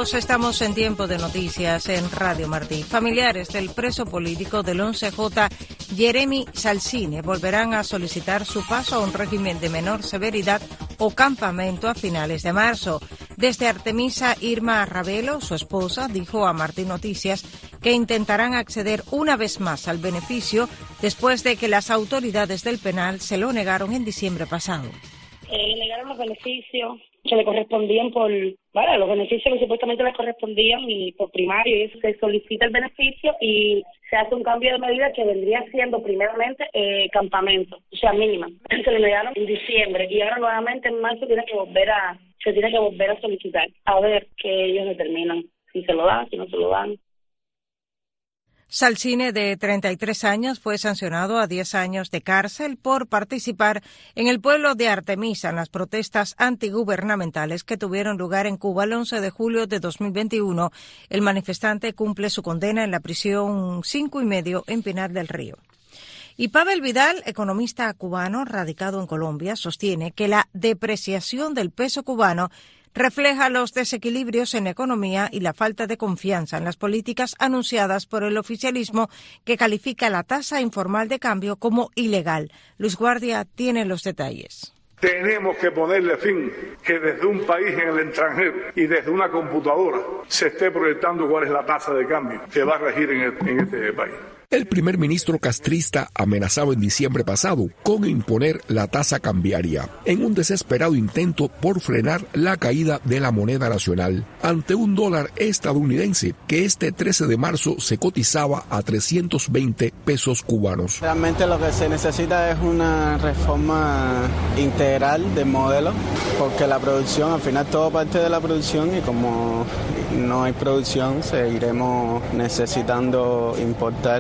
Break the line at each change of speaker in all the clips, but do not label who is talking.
Amigos, estamos en Tiempo de Noticias en Radio Martí. Familiares del preso político del 11J, Jeremy Salcine, volverán a solicitar su paso a un régimen de menor severidad o campamento a finales de marzo. Desde Artemisa, Irma Ravelo, su esposa, dijo a Martí Noticias que intentarán acceder una vez más al beneficio después de que las autoridades del penal se lo negaron en diciembre pasado.
Negaron los beneficios que le correspondían los beneficios que supuestamente le correspondían y por primario, y eso se solicita el beneficio y se hace un cambio de medida que vendría siendo primeramente campamento, o sea, mínima. Se le negaron en diciembre y ahora nuevamente en marzo se tiene que volver a solicitar, a ver que ellos determinan si se lo dan, si no se lo dan.
Salcine, de 33 años, fue sancionado a 10 años de cárcel por participar en el pueblo de Artemisa en las protestas antigubernamentales que tuvieron lugar en Cuba el 11 de julio de 2021. El manifestante cumple su condena en la prisión 5 y medio en Pinar del Río. Y Pavel Vidal, economista cubano radicado en Colombia, sostiene que la depreciación del peso cubano refleja los desequilibrios en la economía y la falta de confianza en las políticas anunciadas por el oficialismo, que califica la tasa informal de cambio como ilegal. Luis Guardia tiene los detalles.
Tenemos que ponerle fin que desde un país en el extranjero y desde una computadora se esté proyectando cuál es la tasa de cambio que va a regir en este país.
El primer ministro castrista amenazaba en diciembre pasado con imponer la tasa cambiaria en un desesperado intento por frenar la caída de la moneda nacional ante un dólar estadounidense que este 13 de marzo se cotizaba a 320 pesos cubanos.
Realmente lo que se necesita es una reforma integral del modelo, porque la producción, al final todo parte de la producción, y como no hay producción, seguiremos necesitando importar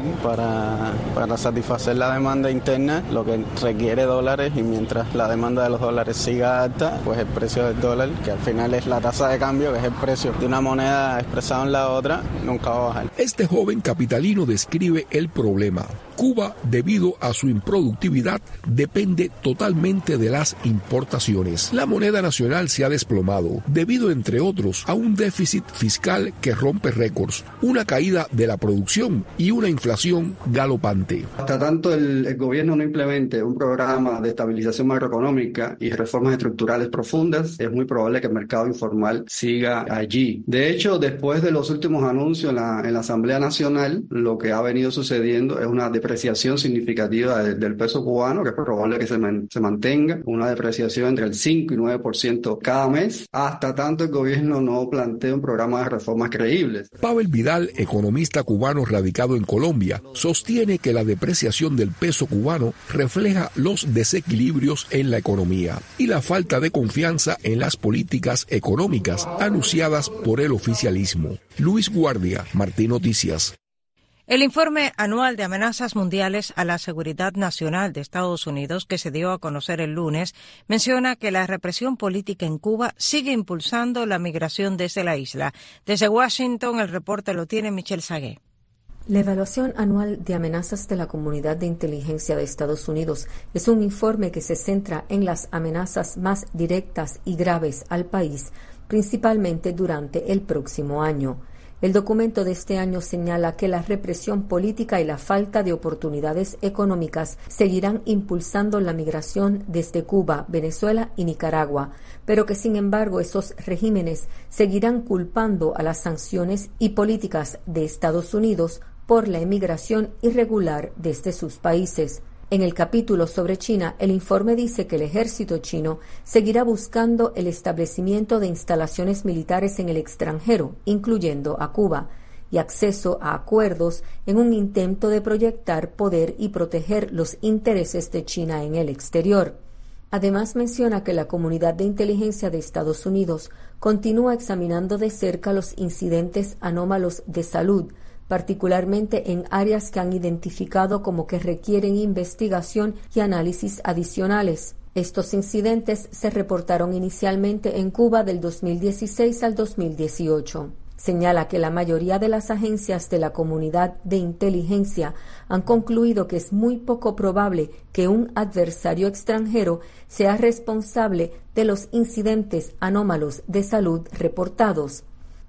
para satisfacer la demanda interna, lo que requiere dólares, y mientras la demanda de los dólares siga alta, pues el precio del dólar, que al final es la tasa de cambio, que es el precio de una moneda expresado en la otra, nunca va a bajar.
Este joven capitalino describe el problema. Cuba, debido a su improductividad, depende totalmente de las importaciones. La moneda nacional se ha desplomado debido, entre otros, a un déficit fiscal que rompe récords, una caída de la producción y una inflación galopante.
Hasta tanto el gobierno no implemente un programa de estabilización macroeconómica y reformas estructurales profundas, es muy probable que el mercado informal siga allí. De hecho, después de los últimos anuncios en la Asamblea Nacional, lo que ha venido sucediendo es una depreciación significativa del peso cubano, que es probable que se mantenga, una depreciación entre el 5 y 9% cada mes, hasta tanto el gobierno no plantee un programa de reformas creíbles.
Pavel Vidal, economista cubano radicado en Colombia, sostiene que la depreciación del peso cubano refleja los desequilibrios en la economía y la falta de confianza en las políticas económicas anunciadas por el oficialismo. Luis Guardia, Martí Noticias.
El informe anual de amenazas mundiales a la seguridad nacional de Estados Unidos, que se dio a conocer el lunes, menciona que la represión política en Cuba sigue impulsando la migración desde la isla. Desde Washington, el reporte lo tiene Michelle Sagué.
La evaluación anual de amenazas de la Comunidad de Inteligencia de Estados Unidos es un informe que se centra en las amenazas más directas y graves al país, principalmente durante el próximo año. El documento de este año señala que la represión política y la falta de oportunidades económicas seguirán impulsando la migración desde Cuba, Venezuela y Nicaragua, pero que sin embargo esos regímenes seguirán culpando a las sanciones y políticas de Estados Unidos por la emigración irregular desde sus países. En el capítulo sobre China, el informe dice que el ejército chino seguirá buscando el establecimiento de instalaciones militares en el extranjero, incluyendo a Cuba, y acceso a acuerdos en un intento de proyectar poder y proteger los intereses de China en el exterior. Además, menciona que la Comunidad de Inteligencia de Estados Unidos continúa examinando de cerca los incidentes anómalos de salud, particularmente en áreas que han identificado como que requieren investigación y análisis adicionales. Estos incidentes se reportaron inicialmente en Cuba del 2016 al 2018. Señala que la mayoría de las agencias de la Comunidad de Inteligencia han concluido que es muy poco probable que un adversario extranjero sea responsable de los incidentes anómalos de salud reportados.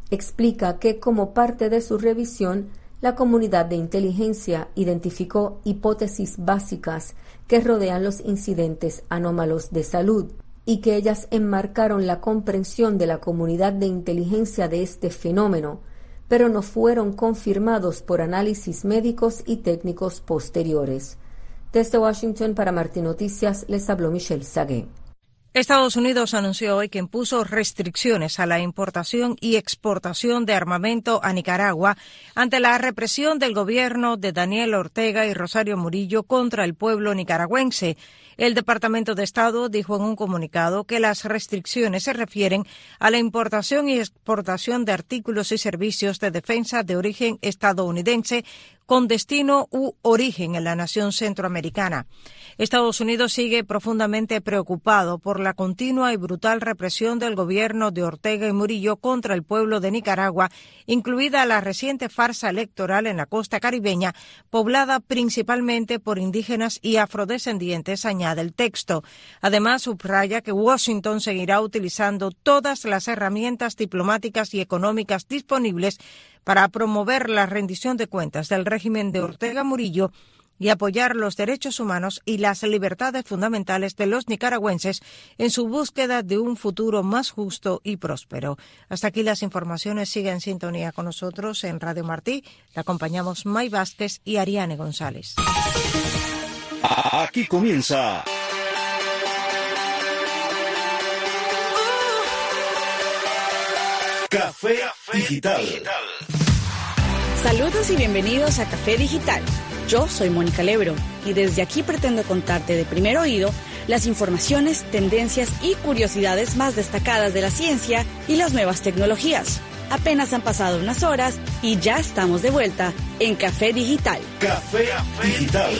explica que como parte de su revisión, la comunidad de inteligencia identificó hipótesis básicas que rodean los incidentes anómalos de salud y que ellas enmarcaron la comprensión de la comunidad de inteligencia de este fenómeno, pero no fueron confirmados por análisis médicos y técnicos posteriores. Desde Washington para Martín Noticias les habló Michelle Sagué.
Estados Unidos anunció hoy que impuso restricciones a la importación y exportación de armamento a Nicaragua ante la represión del gobierno de Daniel Ortega y Rosario Murillo contra el pueblo nicaragüense. El Departamento de Estado dijo en un comunicado que las restricciones se refieren a la importación y exportación de artículos y servicios de defensa de origen estadounidense con destino u origen en la nación centroamericana. Estados Unidos sigue profundamente preocupado por la continua y brutal represión del gobierno de Ortega y Murillo contra el pueblo de Nicaragua, incluida la reciente farsa electoral en la costa caribeña, poblada principalmente por indígenas y afrodescendientes, añade el texto. Además, subraya que Washington seguirá utilizando todas las herramientas diplomáticas y económicas disponibles para promover la rendición de cuentas del régimen de Ortega Murillo y apoyar los derechos humanos y las libertades fundamentales de los nicaragüenses en su búsqueda de un futuro más justo y próspero. Hasta aquí las informaciones. Sigue en sintonía con nosotros en Radio Martí. Le acompañamos May Vázquez y Ariane González.
Aquí comienza Café Digital.
Saludos y bienvenidos a Café Digital. Yo soy Mónica Lebro y desde aquí pretendo contarte de primer oído las informaciones, tendencias y curiosidades más destacadas de la ciencia y las nuevas tecnologías. Apenas han pasado unas horas y ya estamos de vuelta en Café Digital.
Café Digital.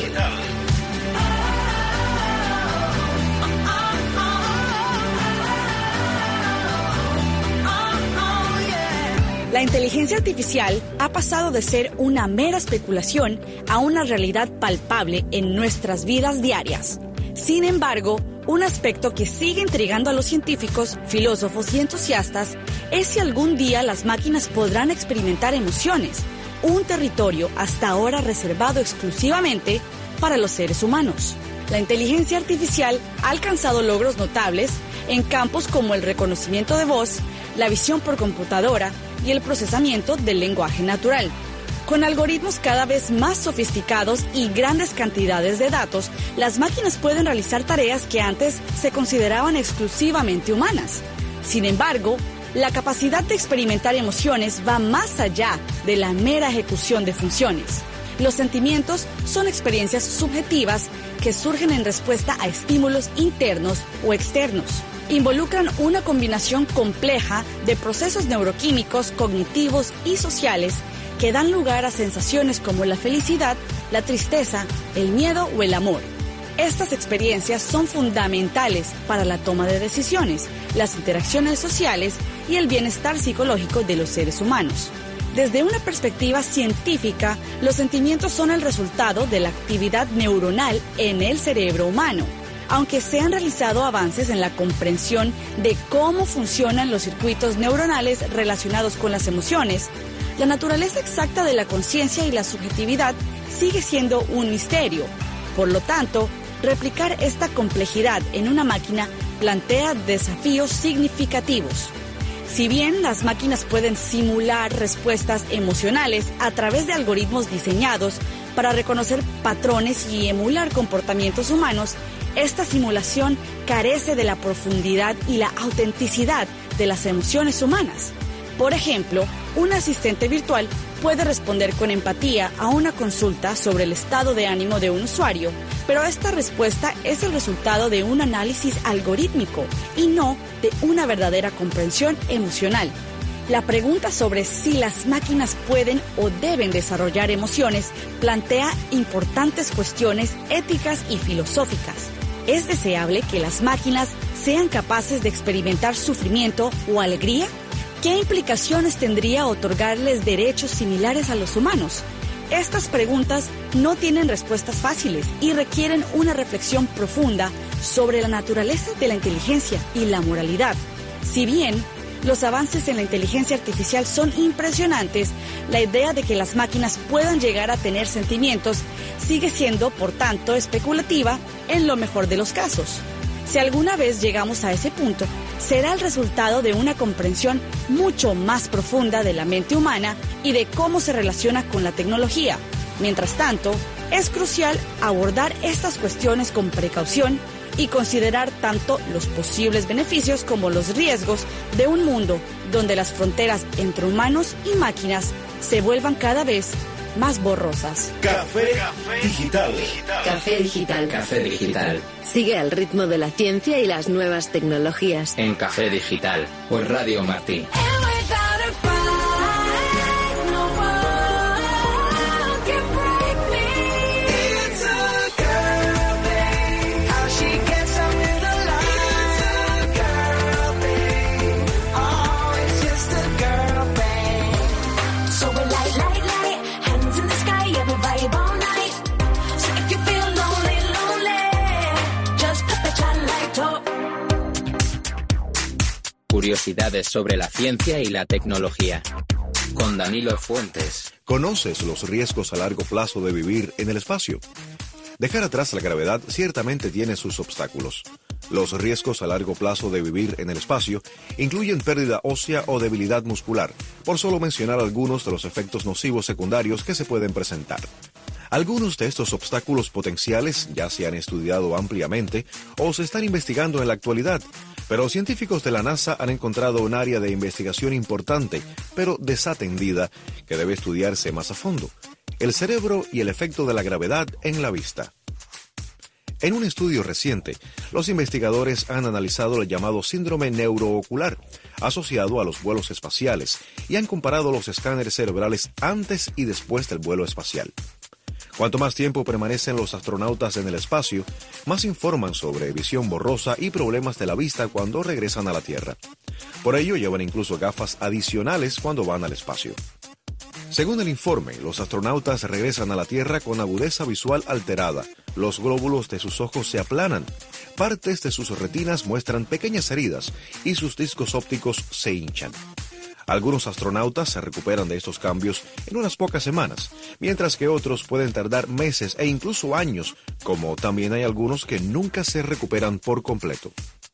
La inteligencia artificial ha pasado de ser una mera especulación a una realidad palpable en nuestras vidas diarias. Sin embargo, un aspecto que sigue intrigando a los científicos, filósofos y entusiastas es si algún día las máquinas podrán experimentar emociones, un territorio hasta ahora reservado exclusivamente para los seres humanos. La inteligencia artificial ha alcanzado logros notables en campos como el reconocimiento de voz, la visión por computadora y el procesamiento del lenguaje natural. Con algoritmos cada vez más sofisticados y grandes cantidades de datos, las máquinas pueden realizar tareas que antes se consideraban exclusivamente humanas. Sin embargo, la capacidad de experimentar emociones va más allá de la mera ejecución de funciones. Los sentimientos son experiencias subjetivas que surgen en respuesta a estímulos internos o externos. Involucran una combinación compleja de procesos neuroquímicos, cognitivos y sociales que dan lugar a sensaciones como la felicidad, la tristeza, el miedo o el amor. Estas experiencias son fundamentales para la toma de decisiones, las interacciones sociales y el bienestar psicológico de los seres humanos. Desde una perspectiva científica, los sentimientos son el resultado de la actividad neuronal en el cerebro humano. Aunque se han realizado avances en la comprensión de cómo funcionan los circuitos neuronales relacionados con las emociones, la naturaleza exacta de la conciencia y la subjetividad sigue siendo un misterio. Por lo tanto, replicar esta complejidad en una máquina plantea desafíos significativos. Si bien las máquinas pueden simular respuestas emocionales a través de algoritmos diseñados para reconocer patrones y emular comportamientos humanos, esta simulación carece de la profundidad y la autenticidad de las emociones humanas. Por ejemplo, un asistente virtual puede responder con empatía a una consulta sobre el estado de ánimo de un usuario, pero esta respuesta es el resultado de un análisis algorítmico y no de una verdadera comprensión emocional. La pregunta sobre si las máquinas pueden o deben desarrollar emociones plantea importantes cuestiones éticas y filosóficas. ¿Es deseable que las máquinas sean capaces de experimentar sufrimiento o alegría? ¿Qué implicaciones tendría otorgarles derechos similares a los humanos? Estas preguntas no tienen respuestas fáciles y requieren una reflexión profunda sobre la naturaleza de la inteligencia y la moralidad. Si bien los avances en la inteligencia artificial son impresionantes, la idea de que las máquinas puedan llegar a tener sentimientos sigue siendo, por tanto, especulativa en lo mejor de los casos. Si alguna vez llegamos a ese punto, será el resultado de una comprensión mucho más profunda de la mente humana y de cómo se relaciona con la tecnología. Mientras tanto, es crucial abordar estas cuestiones con precaución y considerar tanto los posibles beneficios como los riesgos de un mundo donde las fronteras entre humanos y máquinas se vuelvan cada vez más borrosas.
Café Digital.
Café Digital.
Café Digital.
Sigue al ritmo de la ciencia y las nuevas tecnologías.
En Café Digital, por Radio Martí. Curiosidades sobre la ciencia y la tecnología. Con Danilo Fuentes.
¿Conoces los riesgos a largo plazo de vivir en el espacio? Dejar atrás la gravedad ciertamente tiene sus obstáculos. Los riesgos a largo plazo de vivir en el espacio incluyen pérdida ósea o debilidad muscular, por solo mencionar algunos de los efectos nocivos secundarios que se pueden presentar. Algunos de estos obstáculos potenciales ya se han estudiado ampliamente o se están investigando en la actualidad, pero científicos de la NASA han encontrado un área de investigación importante, pero desatendida, que debe estudiarse más a fondo: el cerebro y el efecto de la gravedad en la vista. En un estudio reciente, los investigadores han analizado el llamado síndrome neuroocular, asociado a los vuelos espaciales, y han comparado los escáneres cerebrales antes y después del vuelo espacial. Cuanto más tiempo permanecen los astronautas en el espacio, más informan sobre visión borrosa y problemas de la vista cuando regresan a la Tierra. Por ello, llevan incluso gafas adicionales cuando van al espacio. Según el informe, los astronautas regresan a la Tierra con agudeza visual alterada, los glóbulos de sus ojos se aplanan, partes de sus retinas muestran pequeñas heridas y sus discos ópticos se hinchan. Algunos astronautas se recuperan de estos cambios en unas pocas semanas, mientras que otros pueden tardar meses e incluso años, como también hay algunos que nunca se recuperan por completo.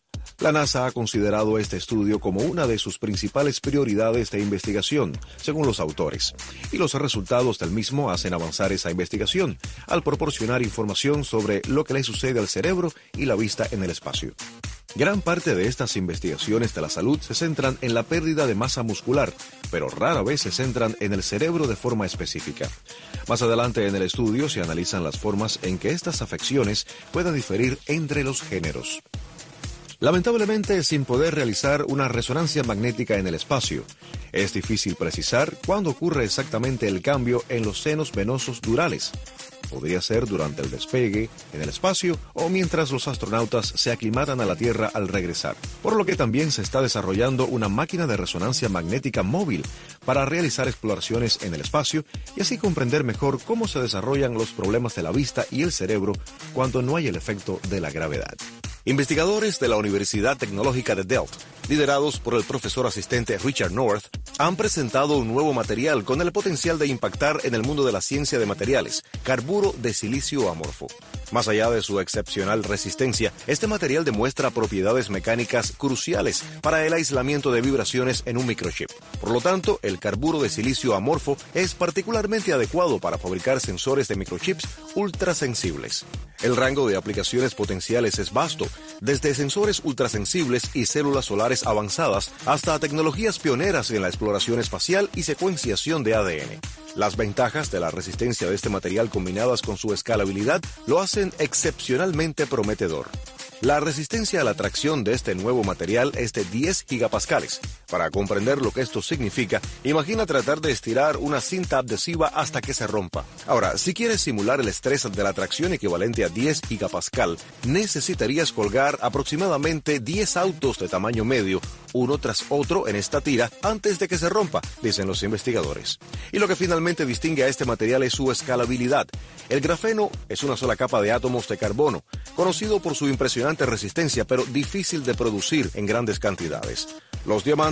La NASA ha considerado este estudio como una de sus principales prioridades de investigación, según los autores, y los resultados del mismo hacen avanzar esa investigación, al proporcionar información sobre lo que le sucede al cerebro y la vista en el espacio. Gran parte de estas investigaciones de la salud se centran en la pérdida de masa muscular, pero rara vez se centran en el cerebro de forma específica. Más adelante en el estudio se analizan las formas en que estas afecciones puedan diferir entre los géneros. Lamentablemente, sin poder realizar una resonancia magnética en el espacio, es difícil precisar cuándo ocurre exactamente el cambio en los senos venosos durales. Podría ser durante el despegue, en el espacio o mientras los astronautas se aclimatan a la Tierra al regresar. Por lo que también se está desarrollando una máquina de resonancia magnética móvil para realizar exploraciones en el espacio y así comprender mejor cómo se desarrollan los problemas de la vista y el cerebro cuando no hay el efecto de la gravedad. Investigadores de la Universidad Tecnológica de Delft, liderados por el profesor asistente Richard North, han presentado un nuevo material con el potencial de impactar en el mundo de la ciencia de materiales, carburo de silicio amorfo. Más allá de su excepcional resistencia, este material demuestra propiedades mecánicas cruciales para el aislamiento de vibraciones en un microchip. Por lo tanto, el carburo de silicio amorfo es particularmente adecuado para fabricar sensores de microchips ultrasensibles. El rango de aplicaciones potenciales es vasto, desde sensores ultrasensibles y células solares avanzadas hasta tecnologías pioneras en la exploración espacial y secuenciación de ADN. Las ventajas de la resistencia de este material combinadas con su escalabilidad lo hacen excepcionalmente prometedor. La resistencia a la tracción de este nuevo material es de 10 gigapascales. Para comprender lo que esto significa, imagina tratar de estirar una cinta adhesiva hasta que se rompa. Ahora, si quieres simular el estrés de la tracción equivalente a 10 gigapascal, necesitarías colgar aproximadamente 10 autos de tamaño medio, uno tras otro en esta tira, antes de que se rompa, dicen los investigadores. Y lo que finalmente distingue a este material es su escalabilidad. El grafeno es una sola capa de átomos de carbono, conocido por su impresionante resistencia, pero difícil de producir en grandes cantidades. Los diamantes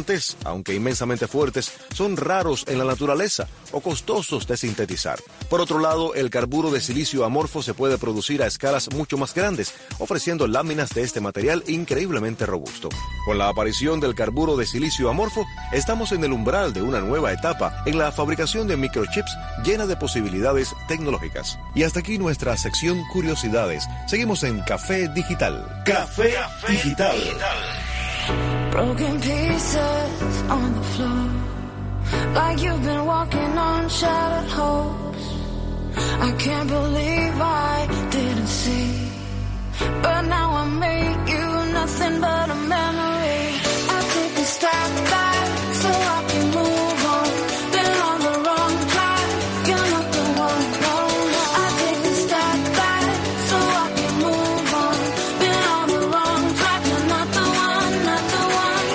estimulantes, aunque inmensamente fuertes, son raros en la naturaleza o costosos de sintetizar. Por otro lado, el carburo de silicio amorfo se puede producir a escalas mucho más grandes, ofreciendo láminas de este material increíblemente robusto. Con la aparición del carburo de silicio amorfo, estamos en el umbral de una nueva etapa en la fabricación de microchips llena de posibilidades tecnológicas. Y hasta aquí nuestra sección Curiosidades. Seguimos en Café Digital.
Café Digital.
Broken pieces on the floor, like you've been walking on shattered hopes. I can't believe I didn't see, but now I make you nothing but a memory. I take a step back so I can move on. Been on the wrong track, you're not the one, no, no. I take a step back so I can move on. Been on the wrong track, you're not the one, not the one,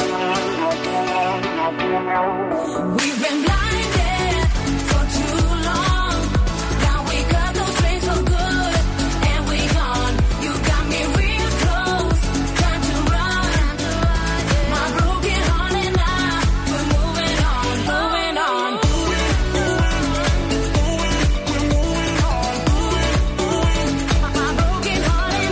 not the one. We've been blinded for too long. Now we cut those strings so good, and we gone. You got me real close, time to run. My broken heart and I, we're moving on, moving on. My broken heart and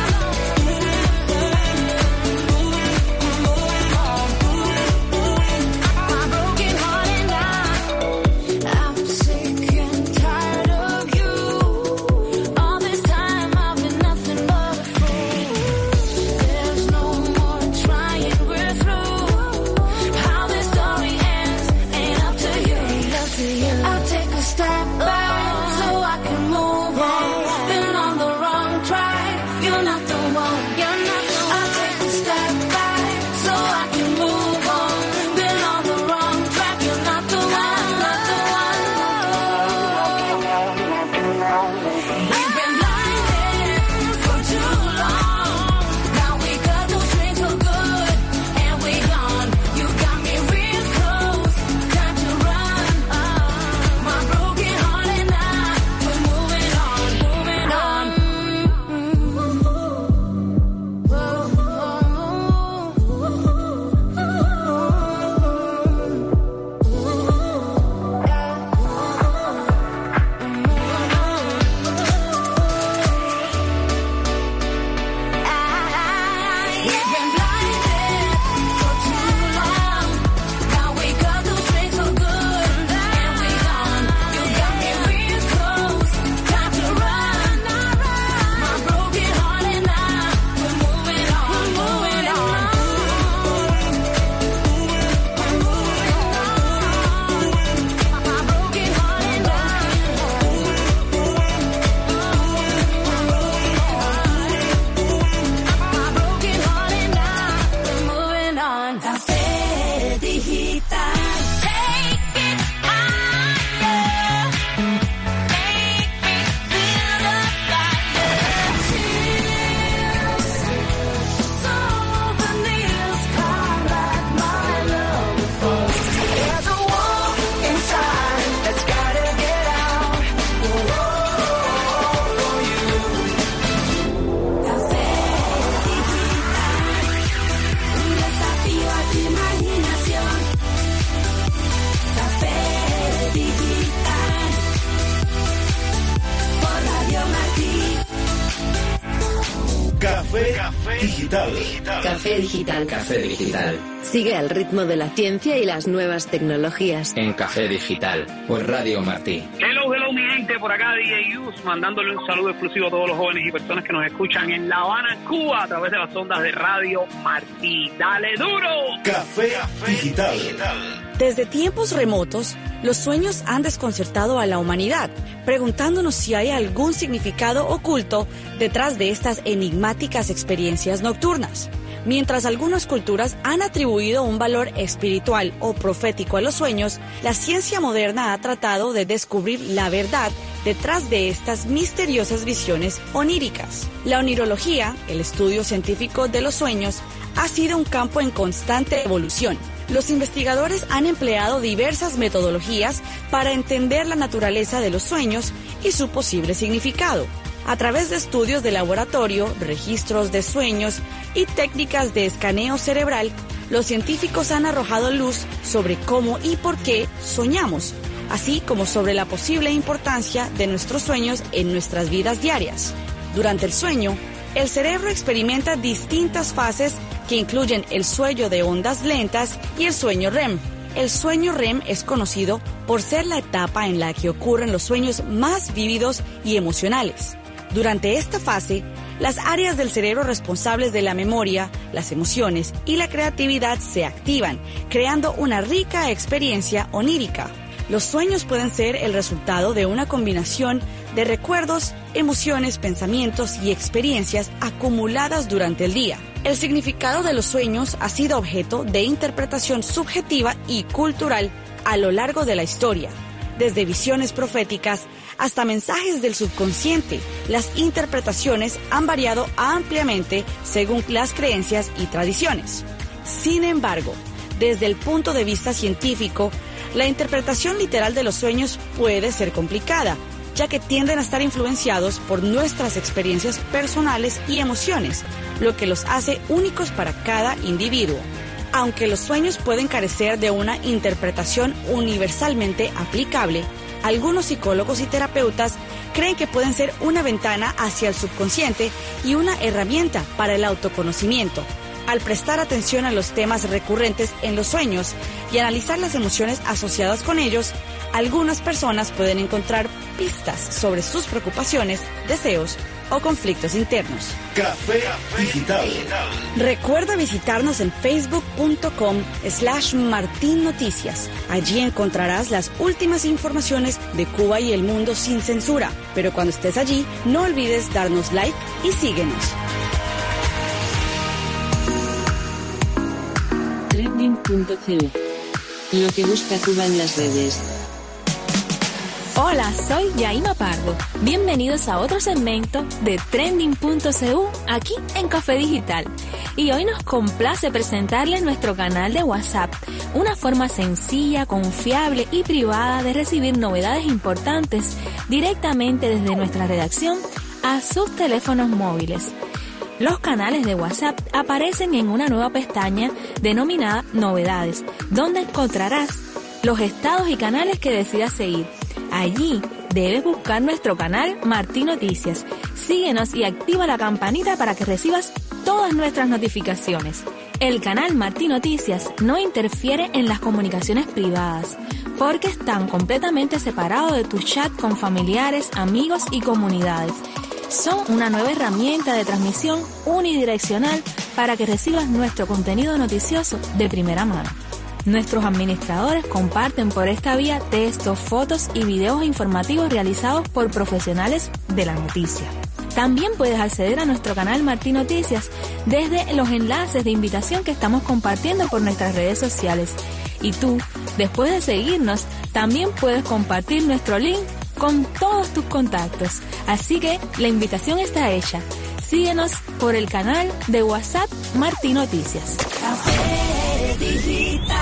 I'm sick and tired of you. All this time I've been nothing but a fool. There's no more trying, we're through. How this story ends ain't up to you. I'll take a step back so I can move on. Been on the wrong track, you're not the one, you're not the one. I'll take a step back so I can move on. Been on the wrong track, you're not the one, not the one. We've been blinded for too long. Now we cut those strings so good, and we gone. You got me real close, time to run. My broken heart and I, we're moving on, moving on. We've been blinded for too long. Now we cut those strings so good, and we gone. You got me real close, time to run. My broken heart and I, we're moving on, moving on. My broken heart and we're moving on. Café Digital. Take it higher. Make me feel the fire. Tears, souvenirs, come like my love before. There's a war inside that's gotta get out. For you. Café Digital. Un desafío a tu imaginación. Café Digital. Por Radio Martí.
Café Digital.
Café Digital.
Café Digital.
Sigue al ritmo de la ciencia y las nuevas tecnologías.
En Café Digital. Por Radio Martí.
Hello, mi gente, por acá DJ Yus, mandándole un saludo exclusivo a todos los jóvenes y personas que nos escuchan en La Habana, Cuba, a través de las ondas de Radio Martí. ¡Dale duro!
Café Digital.
Desde tiempos remotos, los sueños han desconcertado a la humanidad, preguntándonos si hay algún significado oculto detrás de estas enigmáticas experiencias nocturnas. Mientras algunas culturas han atribuido un valor espiritual o profético a los sueños, la ciencia moderna ha tratado de descubrir la verdad detrás de estas misteriosas visiones oníricas. La onirología, el estudio científico de los sueños, ha sido un campo en constante evolución. Los investigadores han empleado diversas metodologías para entender la naturaleza de los sueños y su posible significado. A través de estudios de laboratorio, registros de sueños y técnicas de escaneo cerebral, los científicos han arrojado luz sobre cómo y por qué soñamos, así como sobre la posible importancia de nuestros sueños en nuestras vidas diarias. Durante el sueño, el cerebro experimenta distintas fases que incluyen el sueño de ondas lentas y el sueño REM. El sueño REM es conocido por ser la etapa en la que ocurren los sueños más vívidos y emocionales. Durante esta fase, las áreas del cerebro responsables de la memoria, las emociones y la creatividad se activan, creando una rica experiencia onírica. Los sueños pueden ser el resultado de una combinación de recuerdos, emociones, pensamientos y experiencias acumuladas durante el día. El significado de los sueños ha sido objeto de interpretación subjetiva y cultural a lo largo de la historia. Desde visiones proféticas hasta mensajes del subconsciente, las interpretaciones han variado ampliamente según las creencias y tradiciones. Sin embargo, desde el punto de vista científico, la interpretación literal de los sueños puede ser complicada, ya que tienden a estar influenciados por nuestras experiencias personales y emociones, lo que los hace únicos para cada individuo. Aunque los sueños pueden carecer de una interpretación universalmente aplicable, algunos psicólogos y terapeutas creen que pueden ser una ventana hacia el subconsciente y una herramienta para el autoconocimiento. Al prestar atención a los temas recurrentes en los sueños y analizar las emociones asociadas con ellos, algunas personas pueden encontrar pistas sobre sus preocupaciones, deseos o conflictos internos.
Café Digital.
Recuerda visitarnos en facebook.com/martinnoticias. Allí encontrarás las últimas informaciones de Cuba y el mundo sin censura. Pero cuando estés allí, no olvides darnos like y síguenos.
Trending.co. Lo que busca Cuba en las redes.
Hola, soy Yaima Pardo. Bienvenidos a otro segmento de Trending.cu aquí en Café Digital. Y hoy nos complace presentarles nuestro canal de WhatsApp, una forma sencilla, confiable y privada de recibir novedades importantes directamente desde nuestra redacción a sus teléfonos móviles. Los canales de WhatsApp aparecen en una nueva pestaña denominada Novedades, donde encontrarás los estados y canales que decidas seguir. Allí debes buscar nuestro canal Martí Noticias. Síguenos y activa la campanita para que recibas todas nuestras notificaciones. El canal Martí Noticias no interfiere en las comunicaciones privadas, porque están completamente separados de tu chat con familiares, amigos y comunidades. Son una nueva herramienta de transmisión unidireccional para que recibas nuestro contenido noticioso de primera mano. Nuestros administradores comparten por esta vía textos, fotos y videos informativos realizados por profesionales de la noticia. También puedes acceder a nuestro canal Martí Noticias desde los enlaces de invitación que estamos compartiendo por nuestras redes sociales. Y tú, después de seguirnos, también puedes compartir nuestro link con todos tus contactos. Así que la invitación está hecha. Síguenos por el canal de WhatsApp Martí Noticias.
Café Digital.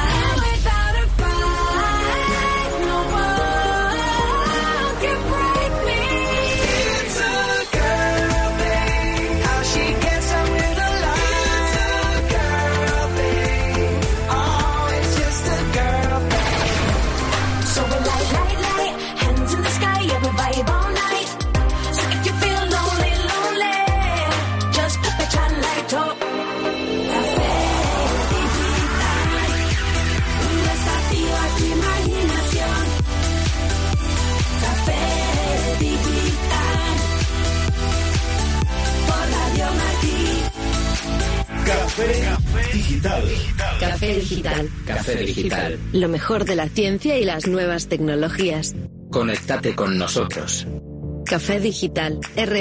Café Digital.
Café Digital.
Café Digital.
Lo mejor de la ciencia y las nuevas tecnologías.
Conéctate con nosotros.
Café Digital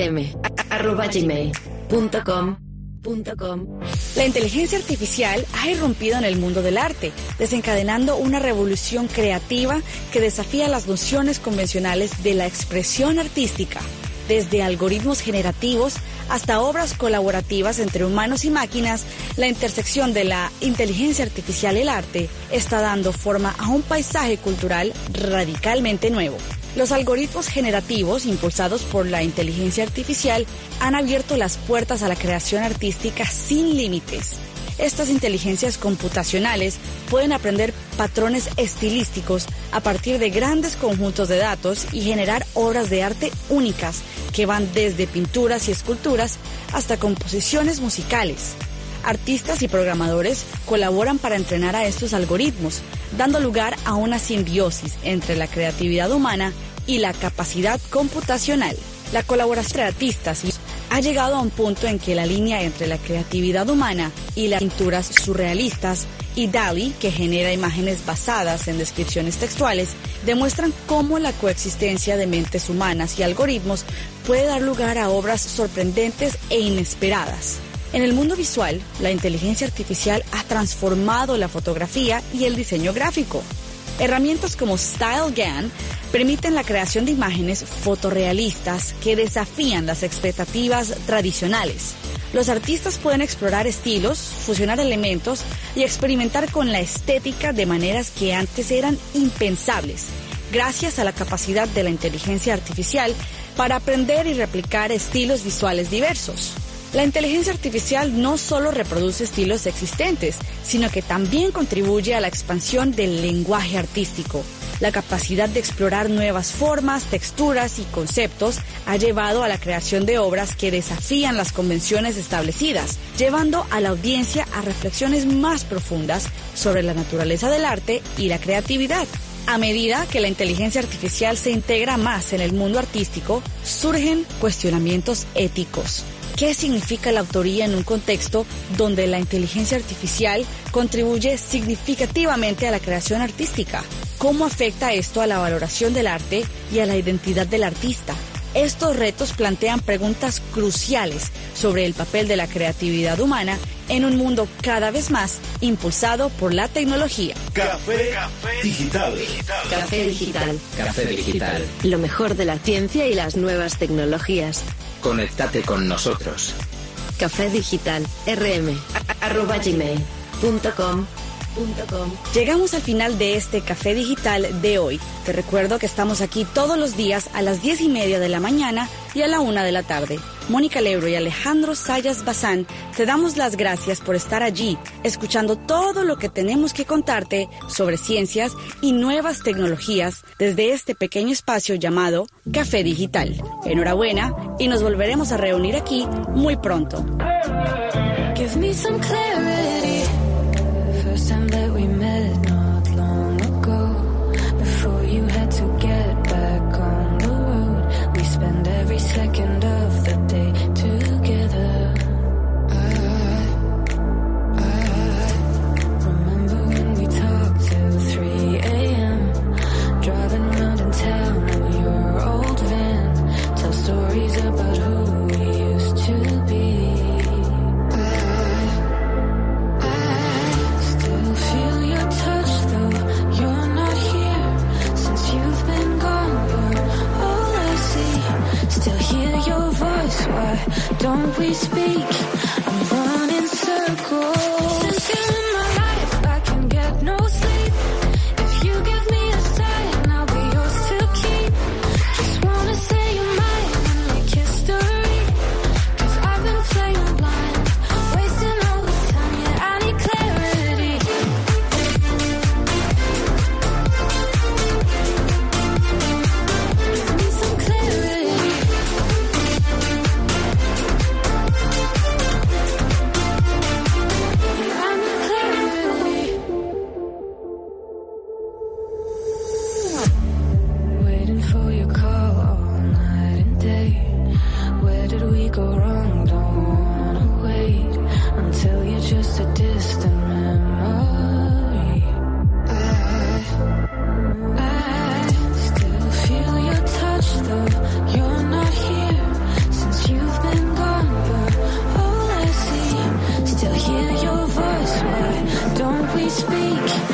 rm@gmail.com.
La inteligencia artificial ha irrumpido en el mundo del arte, desencadenando una revolución creativa que desafía las nociones convencionales de la expresión artística. Desde algoritmos generativos hasta obras colaborativas entre humanos y máquinas, la intersección de la inteligencia artificial y el arte está dando forma a un paisaje cultural radicalmente nuevo. Los algoritmos generativos, impulsados por la inteligencia artificial, han abierto las puertas a la creación artística sin límites. Estas inteligencias computacionales pueden aprender patrones estilísticos a partir de grandes conjuntos de datos y generar obras de arte únicas que van desde pinturas y esculturas hasta composiciones musicales. Artistas y programadores colaboran para entrenar a estos algoritmos, dando lugar a una simbiosis entre la creatividad humana y la capacidad computacional. La colaboración entre artistas ha llegado a un punto en que la línea entre la creatividad humana y las pinturas surrealistas y DALL-E, que genera imágenes basadas en descripciones textuales, demuestran cómo la coexistencia de mentes humanas y algoritmos puede dar lugar a obras sorprendentes e inesperadas. En el mundo visual, la inteligencia artificial ha transformado la fotografía y el diseño gráfico. Herramientas como StyleGAN permiten la creación de imágenes fotorrealistas que desafían las expectativas tradicionales. Los artistas pueden explorar estilos, fusionar elementos y experimentar con la estética de maneras que antes eran impensables, gracias a la capacidad de la inteligencia artificial para aprender y replicar estilos visuales diversos. La inteligencia artificial no solo reproduce estilos existentes, sino que también contribuye a la expansión del lenguaje artístico. La capacidad de explorar nuevas formas, texturas y conceptos ha llevado a la creación de obras que desafían las convenciones establecidas, llevando a la audiencia a reflexiones más profundas sobre la naturaleza del arte y la creatividad. A medida que la inteligencia artificial se integra más en el mundo artístico, surgen cuestionamientos éticos. ¿Qué significa la autoría en un contexto donde la inteligencia artificial contribuye significativamente a la creación artística? ¿Cómo afecta esto a la valoración del arte y a la identidad del artista? Estos retos plantean preguntas cruciales sobre el papel de la creatividad humana en un mundo cada vez más impulsado por la tecnología.
Café Digital.
Café Digital.
Café Digital.
Lo mejor de la ciencia y las nuevas tecnologías.
Conéctate con nosotros.
Café Digital rm@gmail.com.
Llegamos al final de este Café Digital de hoy. Te recuerdo que estamos aquí todos los días a las 10:30 de la mañana y a la 1 de la tarde. Mónica Lebro y Alejandro Sayas Bazán, te damos las gracias por estar allí, escuchando todo lo que tenemos que contarte sobre ciencias y nuevas tecnologías desde este pequeño espacio llamado Café Digital. Enhorabuena y nos volveremos a reunir aquí muy pronto.
Give me some clarity. First time that we met not long ago. Before you had to get back on the road. We spend every second of the day together. I remember when we talked till 3 a.m. Driving around in town in your old van. Tell stories about who we used to be. Still hear your voice, why don't we speak? I'm running circles. Since you're in my life, I can get no sleep. If you give me a sign, I'll be yours to keep. Just wanna say you're mine and make history. 'Cause I've been playing blind, wasting all the time, yeah, I need clarity. Give me some clarity. Waiting for your call all night and day. Where did we go wrong? Don't wanna wait until you're just a distant memory. I still feel your touch though you're not here. Since you've been gone, you're all I see. Still hear your voice, why don't we speak?